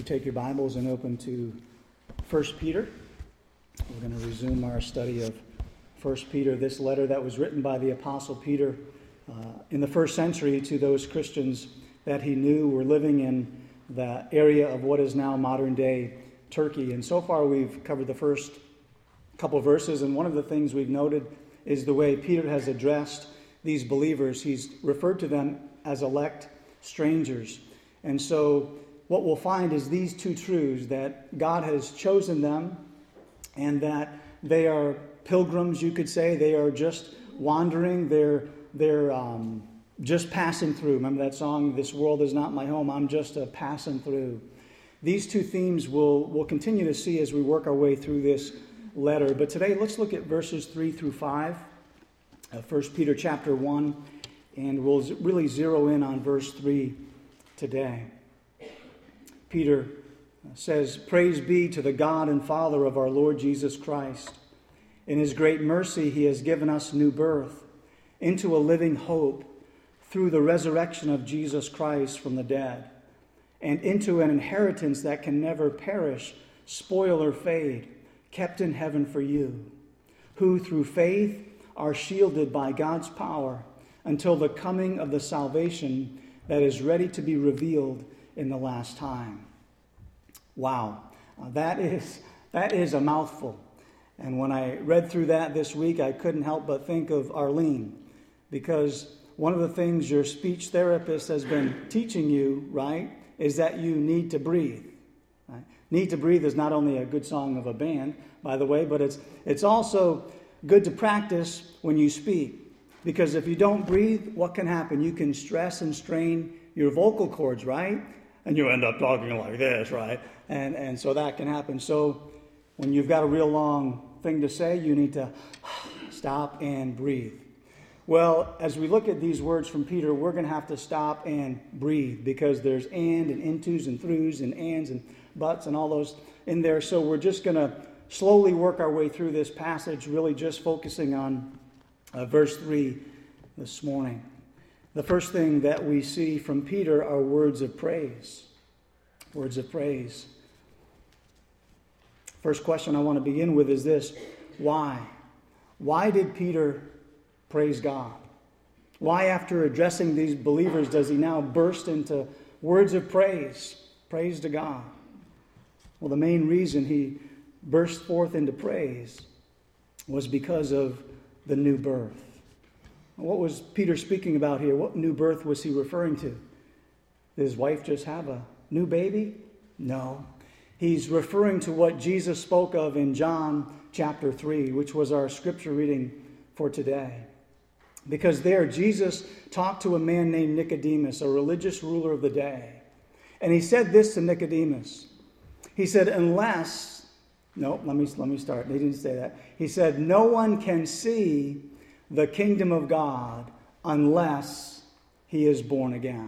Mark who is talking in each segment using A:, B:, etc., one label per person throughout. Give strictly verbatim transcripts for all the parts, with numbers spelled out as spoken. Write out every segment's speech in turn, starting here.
A: take your Bibles and open to First Peter. We're going to resume our study of First Peter, this letter that was written by the Apostle Peter uh, in the first century to those Christians that he knew were living in the area of what is now modern-day Turkey. And so far we've covered the first couple verses, and one of the things we've noted is the way Peter has addressed these believers. He's referred to them as elect strangers. And so what we'll find is these two truths, that God has chosen them and that they are pilgrims, you could say. They are just wandering. They're, they're um, just passing through. Remember that song, "This world is not my home, I'm just a passing through." These two themes we'll, we'll continue to see as we work our way through this letter. But today, let's look at verses three through five, uh, First Peter chapter one, and we'll z- really zero in on verse three today. Peter says, "Praise be to the God and Father of our Lord Jesus Christ. In his great mercy, he has given us new birth into a living hope through the resurrection of Jesus Christ from the dead, and into an inheritance that can never perish, spoil, or fade, kept in heaven for you, who through faith are shielded by God's power until the coming of the salvation that is ready to be revealed in the last time." Wow, uh, that is that is a mouthful. And when I read through that this week, I couldn't help but think of Arlene, because one of the things your speech therapist has been teaching you, right, is that you need to breathe. Right? Need to Breathe is not only a good song of a band, by the way, but it's it's also good to practice when you speak. Because if you don't breathe, what can happen? You can stress and strain your vocal cords, right? And you end up talking like this, right? And and so that can happen. So when you've got a real long thing to say, you need to stop and breathe. Well, as we look at these words from Peter, we're going to have to stop and breathe, because there's and and intos and throughs and ands and buts and all those in there. So we're just going to slowly work our way through this passage, really just focusing on uh, verse three this morning. The first thing that we see from Peter are words of praise. Words of praise. First question I want to begin with is this: why? Why did Peter praise God? Why, after addressing these believers, does he now burst into words of praise? Praise to God. Well, the main reason he burst forth into praise was because of the new birth. What was Peter speaking about here? What new birth was he referring to? Did his wife just have a new baby? No. He's referring to what Jesus spoke of in John chapter three, which was our scripture reading for today. Because there, Jesus talked to a man named Nicodemus, a religious ruler of the day. And he said this to Nicodemus. He said, unless, no, let me, let me start. He didn't say that. He said, no one can see the kingdom of God unless he is born again.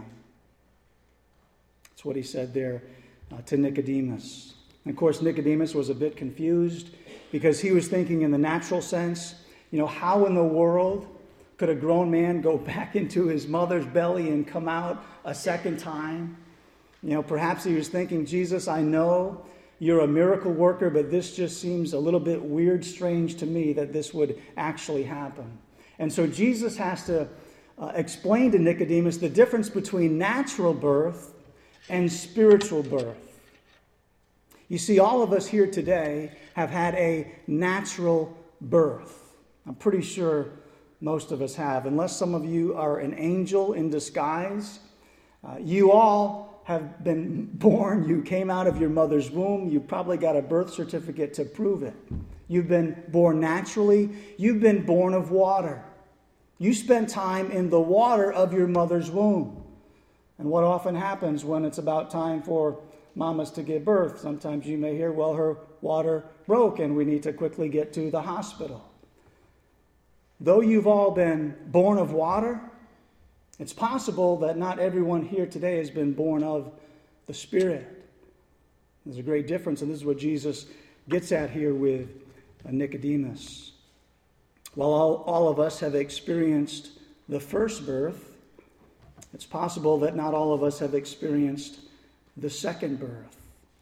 A: That's what he said there uh, to Nicodemus. And of course, Nicodemus was a bit confused, because he was thinking in the natural sense, you know, how in the world could a grown man go back into his mother's belly and come out a second time? You know, perhaps he was thinking, Jesus, I know you're a miracle worker, but this just seems a little bit weird, strange to me that this would actually happen. And so Jesus has to uh, explain to Nicodemus the difference between natural birth and spiritual birth. You see, all of us here today have had a natural birth. I'm pretty sure most of us have. Unless some of you are an angel in disguise, uh, you all have been born. You came out of your mother's womb. You probably got a birth certificate to prove it. You've been born naturally. You've been born of water. You spent time in the water of your mother's womb. And what often happens when it's about time for mamas to give birth? Sometimes you may hear, well, her water broke and we need to quickly get to the hospital. Though you've all been born of water, it's possible that not everyone here today has been born of the Spirit. There's a great difference, and this is what Jesus gets at here with Nicodemus. While all, all of us have experienced the first birth, it's possible that not all of us have experienced the second birth.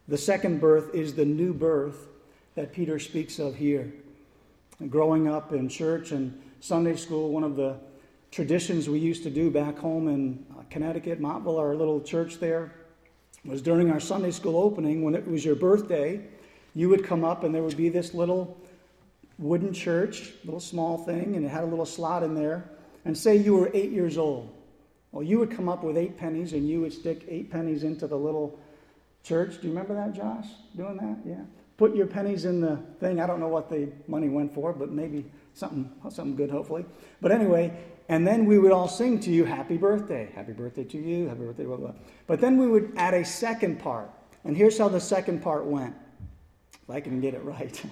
A: The second birth is the new birth that Peter speaks of here. And growing up in church and Sunday school, one of the traditions we used to do back home in Connecticut, Montville, our little church there, was during our Sunday school opening, when it was your birthday, you would come up and there would be this little wooden church, little small thing, and it had a little slot in there. And say you were eight years old. Well, you would come up with eight pennies and you would stick eight pennies into the little church. Do you remember that, Josh? Doing that? Yeah. Put your pennies in the thing. I don't know what the money went for, but maybe something, something good, hopefully. But anyway, and then we would all sing to you, happy birthday. Happy birthday to you. Happy birthday, blah, blah. But then we would add a second part. And here's how the second part went. If I can get it right.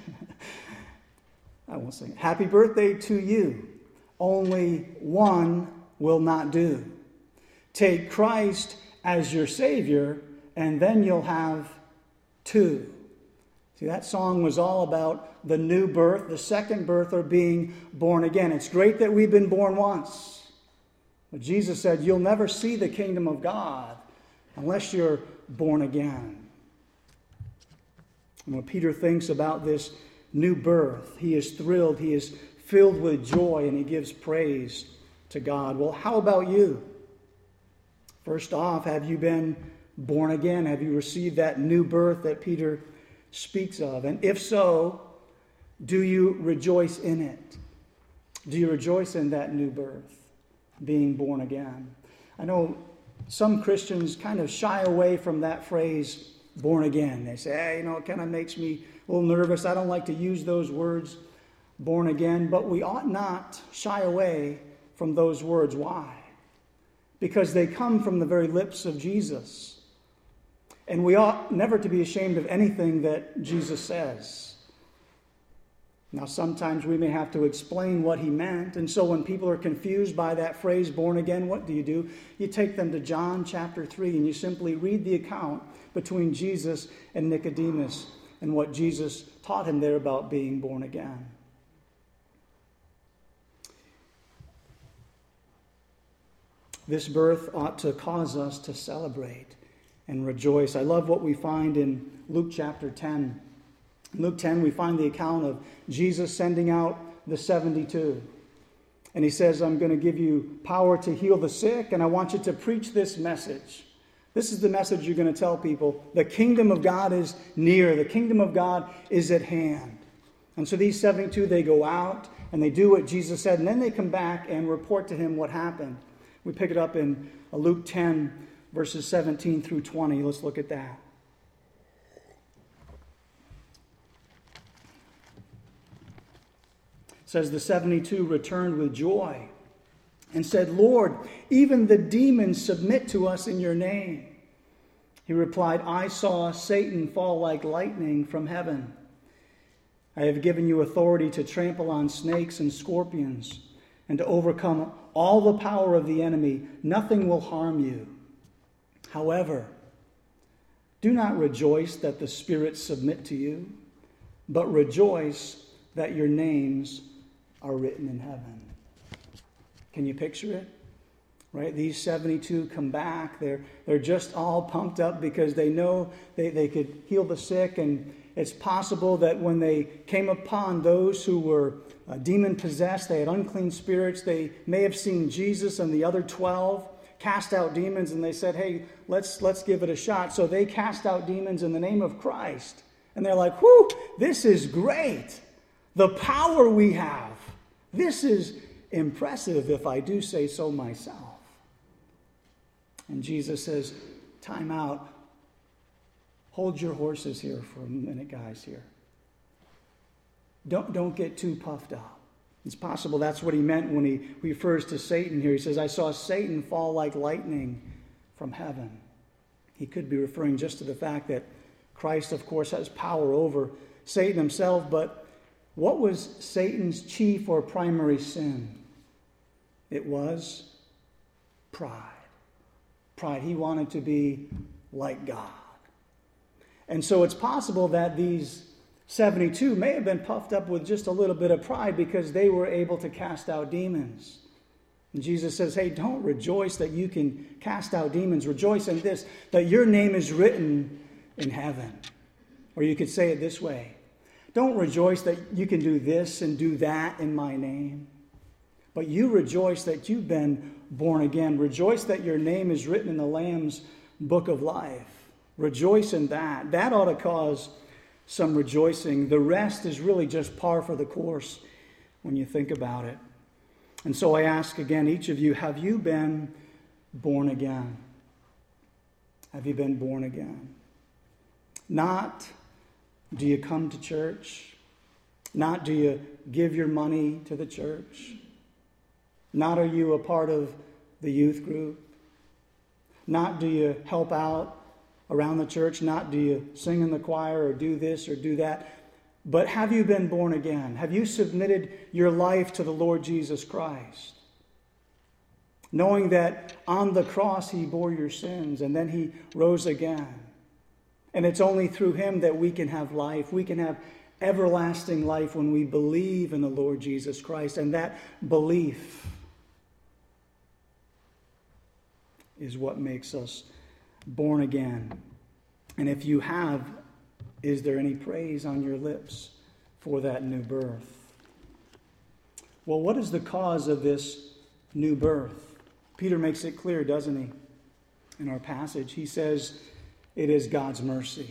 A: I won't sing it. Happy birthday to you. Only one will not do. Take Christ as your Savior, and then you'll have two. See, that song was all about the new birth, the second birth, or being born again. It's great that we've been born once. But Jesus said, you'll never see the kingdom of God unless you're born again. And when Peter thinks about this new birth, he is thrilled, he is filled with joy, and he gives praise to God. Well, how about you? First off, have you been born again? Have you received that new birth that Peter speaks of? And if so, do you rejoice in it? Do you rejoice in that new birth, being born again? I know some Christians kind of shy away from that phrase, born again. They say, hey, you know, it kind of makes me a little nervous. I don't like to use those words, born again. But we ought not shy away from those words. Why? Because they come from the very lips of Jesus. And we ought never to be ashamed of anything that Jesus says. Now, sometimes we may have to explain what he meant. And so when people are confused by that phrase, born again, what do you do? You take them to John chapter three and you simply read the account between Jesus and Nicodemus and what Jesus taught him there about being born again. This birth ought to cause us to celebrate and rejoice. I love what we find in Luke chapter ten. In Luke ten, we find the account of Jesus sending out the seventy-two. And he says, I'm going to give you power to heal the sick, and I want you to preach this message. This is the message you're going to tell people. The kingdom of God is near. The kingdom of God is at hand. And so these seventy-two, they go out and they do what Jesus said, and then they come back and report to him what happened. We pick it up in Luke ten, verses seventeen through twenty. Let's look at that. It says, the seventy-two returned with joy and said, Lord, even the demons submit to us in your name. He replied, I saw Satan fall like lightning from heaven. I have given you authority to trample on snakes and scorpions and to overcome all the power of the enemy. Nothing will harm you. However, do not rejoice that the spirits submit to you, but rejoice that your names are written in heaven. Can you picture it? Right? These seventy-two come back. They're, they're just all pumped up because they know they, they could heal the sick. And it's possible that when they came upon those who were uh, demon-possessed, they had unclean spirits, they may have seen Jesus and the other twelve cast out demons, and they said, hey, let's, let's give it a shot. So they cast out demons in the name of Christ. And they're like, whew, this is great. The power we have. This is impressive, if I do say so myself. And Jesus says, time out. Hold your horses here for a minute, guys, here. Don't, don't get too puffed up. It's possible that's what he meant when he refers to Satan here. He says, I saw Satan fall like lightning from heaven. He could be referring just to the fact that Christ, of course, has power over Satan himself. But what was Satan's chief or primary sin? It was pride. Pride. He wanted to be like God. And so it's possible that these seventy-two may have been puffed up with just a little bit of pride because they were able to cast out demons. And Jesus says, hey, don't rejoice that you can cast out demons. Rejoice in this, that your name is written in heaven. Or you could say it this way. Don't rejoice that you can do this and do that in my name. But you rejoice that you've been born again. Rejoice that your name is written in the Lamb's book of life. Rejoice in that. That ought to cause some rejoicing. The rest is really just par for the course when you think about it. And so I ask again, each of you, have you been born again? Have you been born again? Not do you come to church? Not do you give your money to the church? Not are you a part of the youth group? Not do you help out around the church? Not do you sing in the choir or do this or do that? But have you been born again? Have you submitted your life to the Lord Jesus Christ? Knowing that on the cross he bore your sins and then he rose again. And it's only through him that we can have life. We can have everlasting life when we believe in the Lord Jesus Christ. And that belief is what makes us born again. And if you have, is there any praise on your lips for that new birth? Well, what is the cause of this new birth? Peter makes it clear, doesn't he? In our passage, he says it is God's mercy.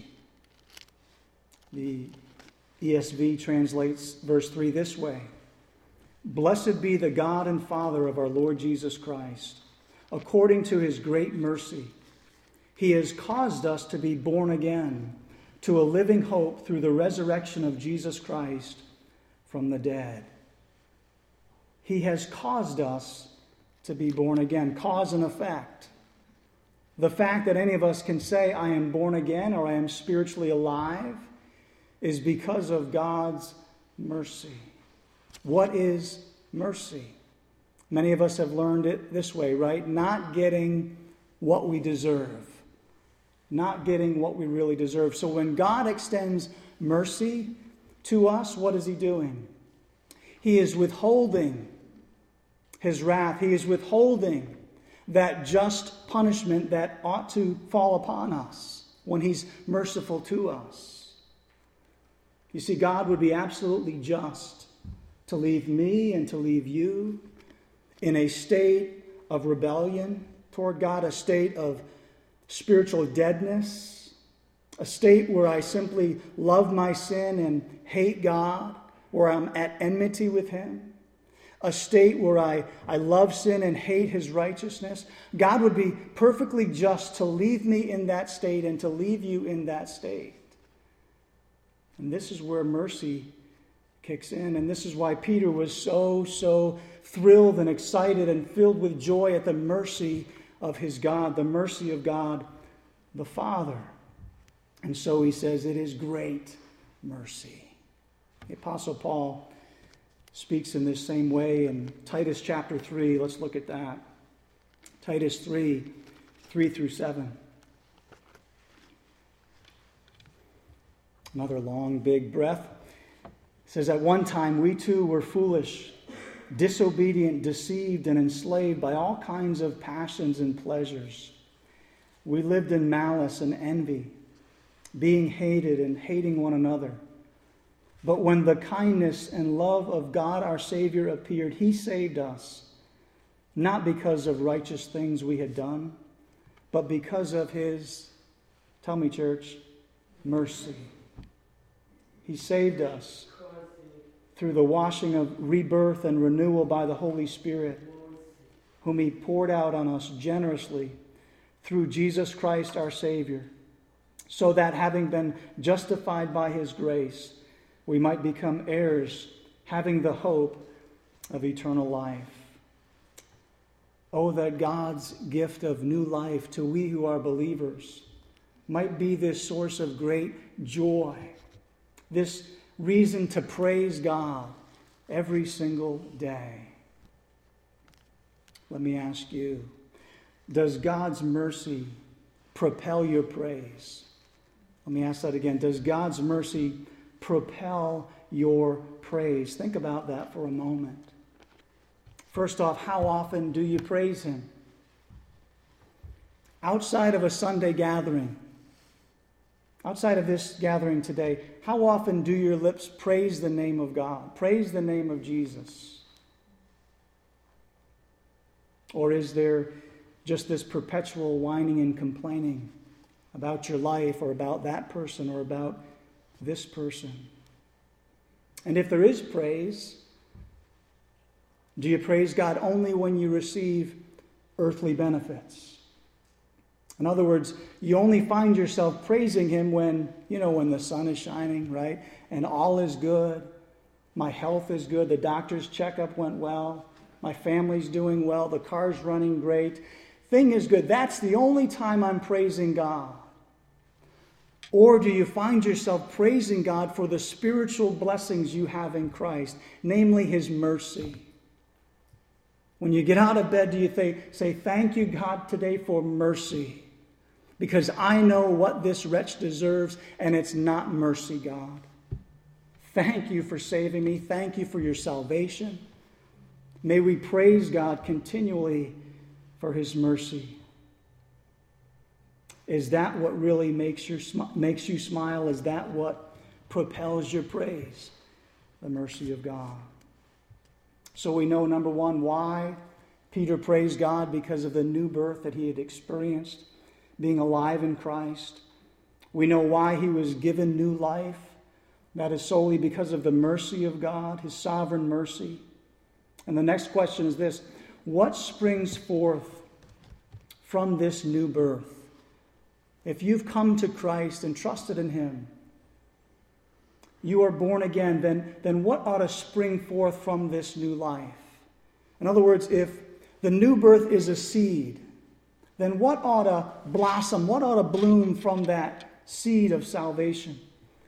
A: The E S V translates verse three this way. Blessed be the God and Father of our Lord Jesus Christ. According to his great mercy, he has caused us to be born again to a living hope through the resurrection of Jesus Christ from the dead. He has caused us to be born again. Cause and effect. The fact that any of us can say, I am born again or I am spiritually alive, is because of God's mercy. What is mercy? Many of us have learned it this way, right? Not getting what we deserve. Not getting what we really deserve. So when God extends mercy to us, what is he doing? He is withholding his wrath. He is withholding that just punishment that ought to fall upon us when he's merciful to us. You see, God would be absolutely just to leave me and to leave you in a state of rebellion toward God, a state of spiritual deadness, a state where I simply love my sin and hate God, where I'm at enmity with him, a state where I, I love sin and hate his righteousness. God would be perfectly just to leave me in that state and to leave you in that state. And this is where mercy kicks in. And this is why Peter was so, so thrilled and excited and filled with joy at the mercy of his God, the mercy of God the Father. And so he says it is great mercy. The Apostle Paul speaks in this same way in Titus chapter three. Let's look at that. Titus three, three through seven. Another long, big breath. It says, at one time we too were foolish, disobedient, deceived, and enslaved by all kinds of passions and pleasures. We lived in malice and envy, being hated and hating one another. But when the kindness and love of God our Savior appeared, he saved us, not because of righteous things we had done, but because of his, tell me church, mercy. He saved us through the washing of rebirth and renewal by the Holy Spirit, whom he poured out on us generously through Jesus Christ our Savior, so that having been justified by his grace, we might become heirs, having the hope of eternal life. Oh, that God's gift of new life to we who are believers might be this source of great joy, this reason to praise God every single day. Let me ask you, does God's mercy propel your praise? Let me ask that again. Does God's mercy propel your praise? Think about that for a moment. First off, how often do you praise him? Outside of a Sunday gathering, outside of this gathering today, how often do your lips praise the name of God, praise the name of Jesus? Or is there just this perpetual whining and complaining about your life or about that person or about this person? And if there is praise, do you praise God only when you receive earthly benefits? In other words, you only find yourself praising Him when, you know, when the sun is shining, right? And all is good. My health is good. The doctor's checkup went well. My family's doing well. The car's running great. Thing is good. That's the only time I'm praising God. Or do you find yourself praising God for the spiritual blessings you have in Christ, namely His mercy? When you get out of bed, do you th- say, thank you, God, today for mercy? Because I know what this wretch deserves, and it's not mercy, God. Thank you for saving me. Thank you for your salvation. May we praise God continually for His mercy. Is that what really makes you, makes you smile? Is that what propels your praise? The mercy of God. So we know, number one, why Peter praised God: because of the new birth that he had experienced, being alive in Christ. We know why he was given new life. That is solely because of the mercy of God, His sovereign mercy. And the next question is this: what springs forth from this new birth? If you've come to Christ and trusted in Him, you are born again, then, then what ought to spring forth from this new life? In other words, if the new birth is a seed, then what ought to blossom, what ought to bloom from that seed of salvation?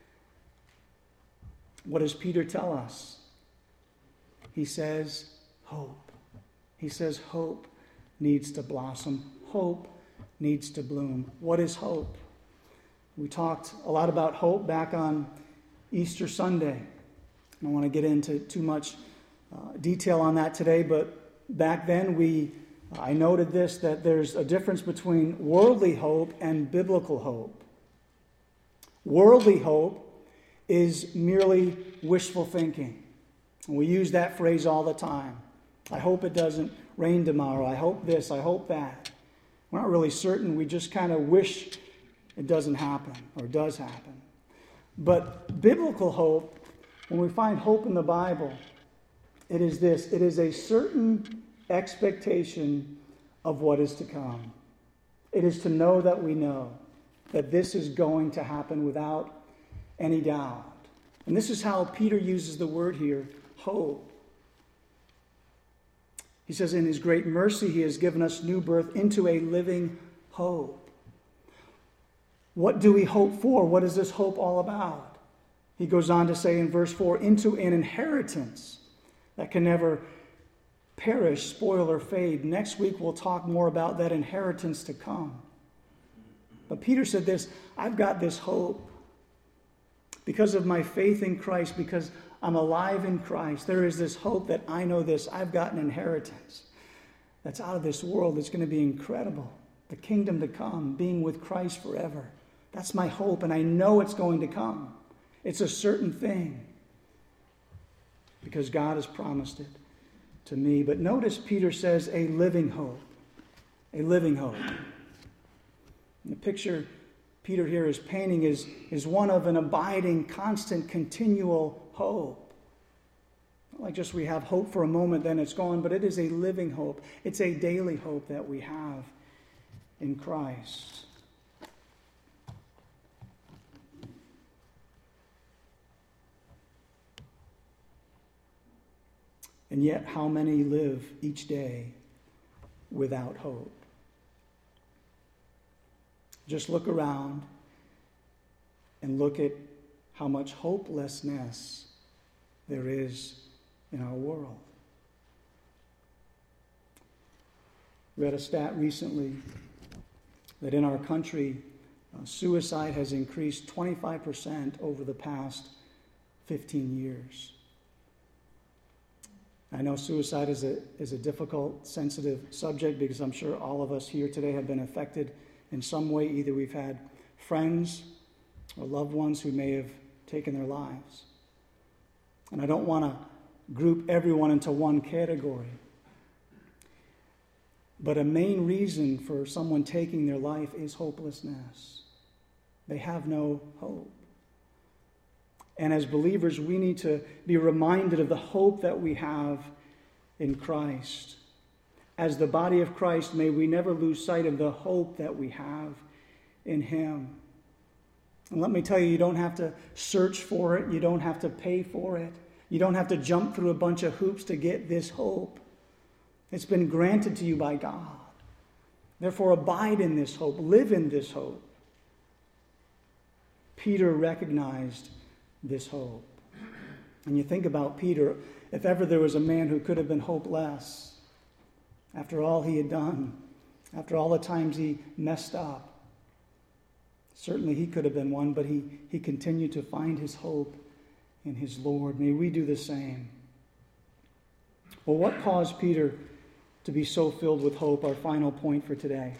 A: What does Peter tell us? He says, hope. He says hope needs to blossom. Hope needs to bloom. What is hope? We talked a lot about hope back on Easter Sunday. I don't want to get into too much uh, detail on that today, but back then we, I noted this, that there's a difference between worldly hope and biblical hope. Worldly hope is merely wishful thinking. And we use that phrase all the time. I hope it doesn't rain tomorrow. I hope this. I hope that. We're not really certain. We just kind of wish it doesn't happen or does happen. But biblical hope, when we find hope in the Bible, it is this: it is a certain expectation of what is to come. It is to know that we know that this is going to happen without any doubt. And this is how Peter uses the word here, hope. He says, in His great mercy, He has given us new birth into a living hope. What do we hope for? What is this hope all about? He goes on to say in verse four, into an inheritance that can never perish, spoil, or fade. Next week we'll talk more about that inheritance to come. But Peter said this: I've got this hope because of my faith in Christ, because I'm alive in Christ. There is this hope that I know this. I've got an inheritance that's out of this world. It's going to be incredible. The kingdom to come, being with Christ forever. That's my hope, and I know it's going to come. It's a certain thing because God has promised it to me. But notice Peter says a living hope. A living hope. And the picture Peter here is painting is, is one of an abiding, constant, continual hope. Not like just we have hope for a moment, then it's gone, but it is a living hope. It's a daily hope that we have in Christ. And yet, how many live each day without hope? Just look around and look at how much hopelessness there is in our world. Read a stat recently that in our country, uh, suicide has increased twenty-five percent over the past fifteen years. I know suicide is a, is a difficult, sensitive subject because I'm sure all of us here today have been affected in some way. Either we've had friends or loved ones who may have taken their lives. And I don't want to group everyone into one category. But a main reason for someone taking their life is hopelessness. They have no hope. And as believers, we need to be reminded of the hope that we have in Christ. As the body of Christ, may we never lose sight of the hope that we have in Him. And let me tell you, you don't have to search for it. You don't have to pay for it. You don't have to jump through a bunch of hoops to get this hope. It's been granted to you by God. Therefore, abide in this hope. Live in this hope. Peter recognized this hope. And you think about Peter, if ever there was a man who could have been hopeless, after all he had done, after all the times he messed up, certainly he could have been one, but he, he continued to find his hope in his Lord. May we do the same. Well, what caused Peter to be so filled with hope? Our final point for today.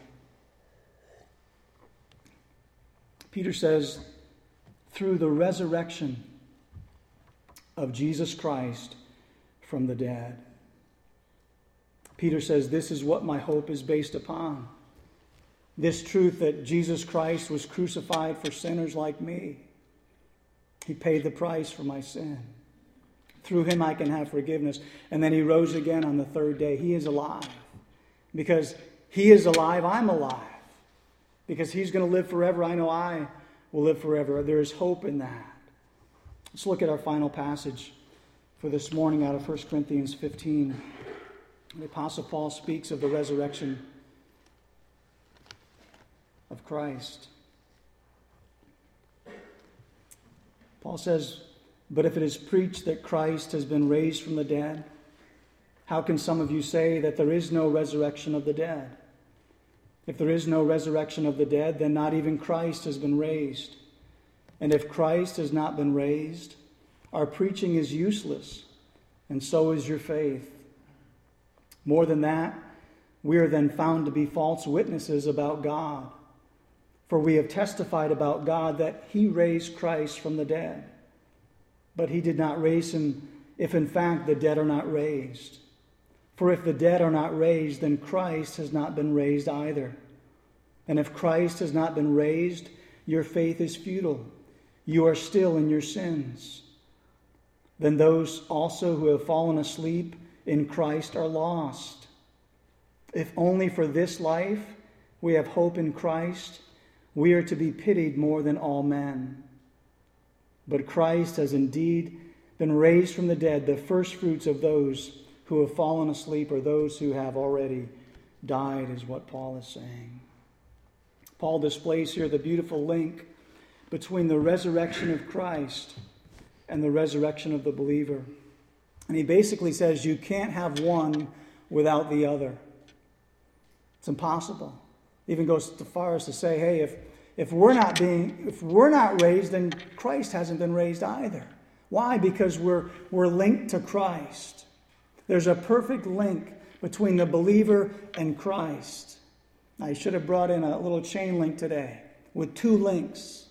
A: Peter says, through the resurrection of Jesus Christ from the dead. Peter says, this is what my hope is based upon. This truth that Jesus Christ was crucified for sinners like me. He paid the price for my sin. Through Him I can have forgiveness. And then He rose again on the third day. He is alive. Because He is alive, I'm alive. Because He's going to live forever, I know I will live forever. There is hope in that. Let's look at our final passage for this morning out of First Corinthians fifteen. The Apostle Paul speaks of the resurrection of Christ. Paul says, but if it is preached that Christ has been raised from the dead, how can some of you say that there is no resurrection of the dead? If there is no resurrection of the dead, then not even Christ has been raised. And if Christ has not been raised, our preaching is useless, and so is your faith. More than that, we are then found to be false witnesses about God. For we have testified about God that He raised Christ from the dead. But He did not raise Him if in fact the dead are not raised. For if the dead are not raised, then Christ has not been raised either. And if Christ has not been raised, your faith is futile. You are still in your sins. Then those also who have fallen asleep in Christ are lost. If only for this life we have hope in Christ, we are to be pitied more than all men. But Christ has indeed been raised from the dead, the firstfruits of those who have fallen asleep, or those who have already died, is what Paul is saying. Paul displays here the beautiful link between the resurrection of Christ and the resurrection of the believer. And he basically says you can't have one without the other. It's impossible. Even goes so far as to say, hey, if, if we're not being, if we're not raised, then Christ hasn't been raised either. Why? Because we're, we're linked to Christ. There's a perfect link between the believer and Christ. I should have brought in a little chain link today with two links.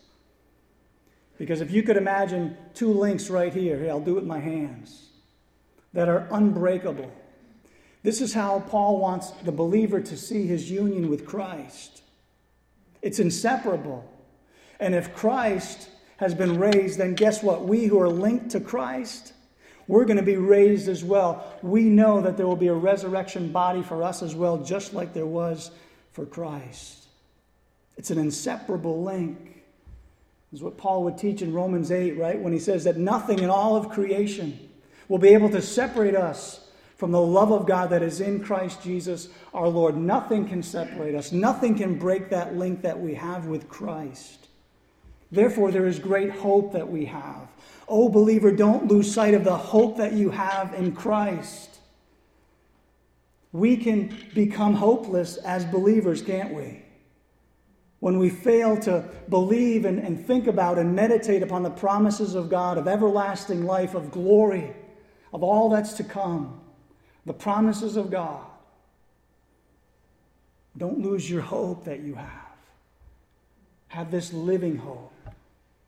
A: Because if you could imagine two links right here, here, I'll do it with my hands, that are unbreakable. This is how Paul wants the believer to see his union with Christ. It's inseparable. And if Christ has been raised, then guess what? We who are linked to Christ, we're going to be raised as well. We know that there will be a resurrection body for us as well, just like there was for Christ. It's an inseparable link. This is what Paul would teach in Romans eight, right? When he says that nothing in all of creation will be able to separate us from the love of God that is in Christ Jesus our Lord. Nothing can separate us. Nothing can break that link that we have with Christ. Therefore, there is great hope that we have. Oh, believer, don't lose sight of the hope that you have in Christ. We can become hopeless as believers, can't we? When we fail to believe and, and think about and meditate upon the promises of God, of everlasting life, of glory, of all that's to come, the promises of God. Don't lose your hope that you have. Have this living hope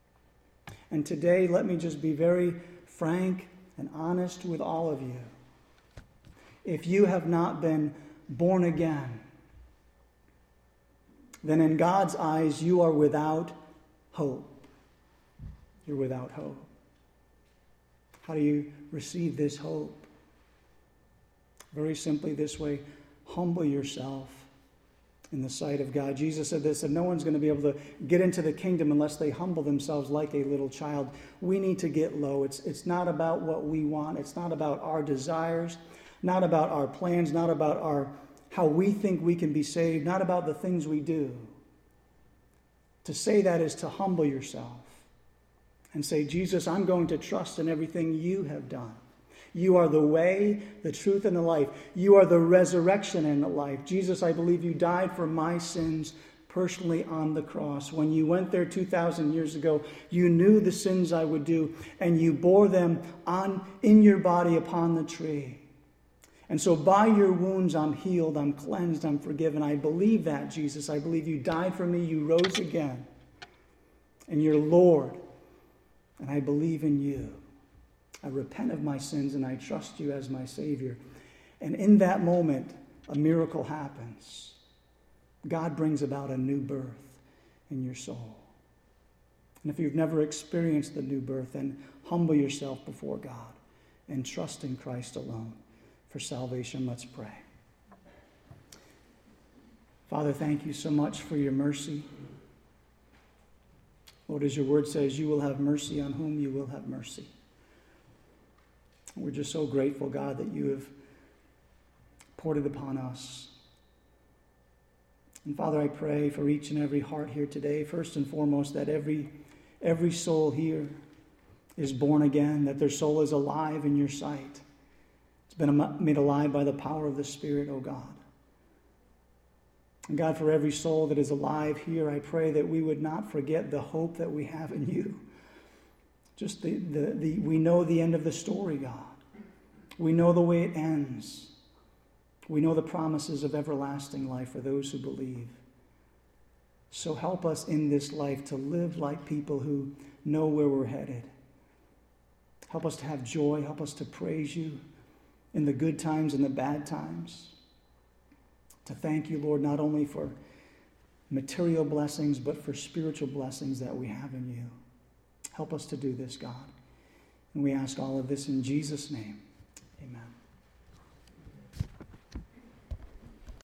A: And today, let me just be very frank and honest with all of you. If you have not been born again, then in God's eyes, you are without hope. You're without hope. How do you receive this hope? Very simply this way, humble yourself in the sight of God. Jesus said this, that no one's going to be able to get into the kingdom unless they humble themselves like a little child. We need to get low. It's, it's not about what we want. It's not about our desires, not about our plans, not about our how we think we can be saved, not about the things we do. To say that is to humble yourself and say, Jesus, I'm going to trust in everything you have done. You are the way, the truth, and the life. You are the resurrection and the life. Jesus, I believe you died for my sins personally on the cross. When you went there two thousand years ago, you knew the sins I would do, and you bore them on in your body upon the tree. And so by your wounds, I'm healed, I'm cleansed, I'm forgiven. I believe that, Jesus. I believe you died for me, you rose again, and you're Lord, and I believe in you. I repent of my sins and I trust you as my Savior. And in that moment, a miracle happens. God brings about a new birth in your soul. And if you've never experienced the new birth, then humble yourself before God and trust in Christ alone for salvation. Let's pray. Father, thank you so much for your mercy. Lord, as your word says, you will have mercy on whom you will have mercy. We're just so grateful, God, that you have poured it upon us. And Father, I pray for each and every heart here today, first and foremost, that every, every soul here is born again, that their soul is alive in your sight. It's been made alive by the power of the Spirit, O God. And God, for every soul that is alive here, I pray that we would not forget the hope that we have in you. Just the, the, the, we know the end of the story, God. We know the way it ends. We know the promises of everlasting life for those who believe. So help us in this life to live like people who know where we're headed. Help us to have joy. Help us to praise you in the good times and the bad times. To thank you, Lord, not only for material blessings, but for spiritual blessings that we have in you. Help us to do this, God. And we ask all of this in Jesus' name. Amen.